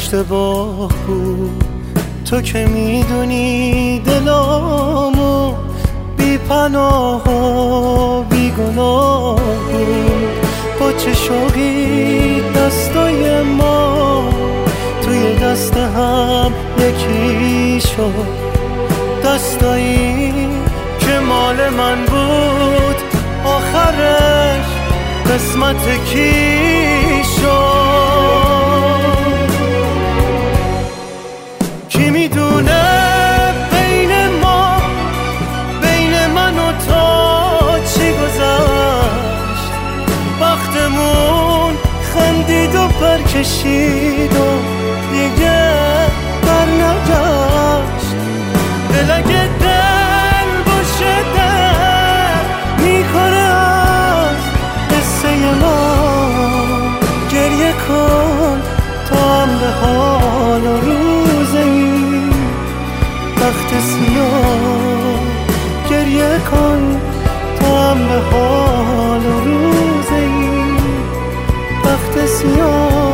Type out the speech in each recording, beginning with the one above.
اشتباه بود، تو که میدونی دلامو بی پناه و بی گناه بود. با چه شوقی دستای ما توی دست هم یکی شد، دستایی که مال من بود آخرش قسمت کی شد. کی میدونه بین ما، بین من و تو چی گذشت؟ وقتمون خندید و برکشید و دیگه بر نگشت. دل اگه دل باشه در میکنه از قصه ما، گریه کن تا هم به حال و روز این بخت سیاه، گریه کن تا هم به حال و روز این بخت سیاه.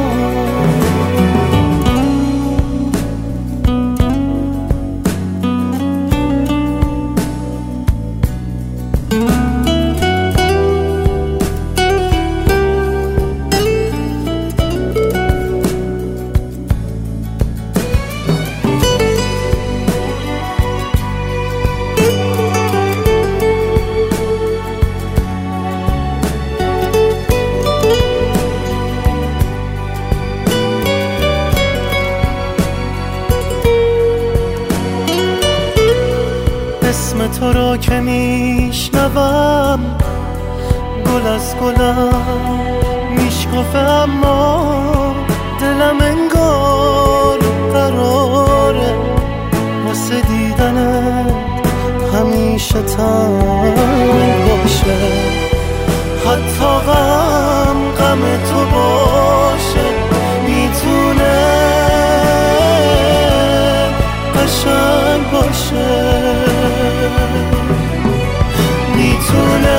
اسم تو را که میشنوم گل از گلم میشکفه، اما دلم انگار قراره واسه دیدنت همیشه تنگ باشه. حتی غم تو باشه میتونه قشنگ باشه، میتونه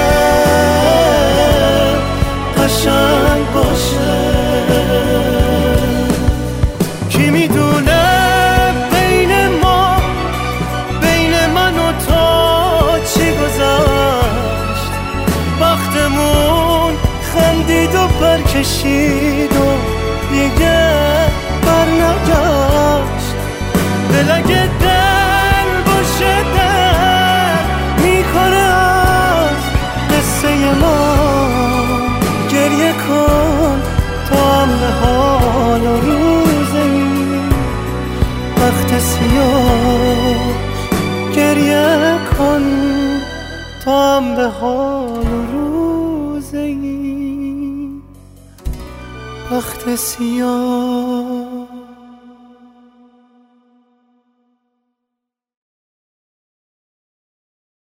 قشنگ باشه. کی میدونه بین ما، بین من و تو چی گذشت؟ وقتمون خندید و برکشید و دیگه بر نگشت. دل اگه دل باشه در میکنه از قصه ما، گریه کن تا هم به حال و روز این بخت سیاه، گریه کن تا هم به حال و روز این بخت سیاه.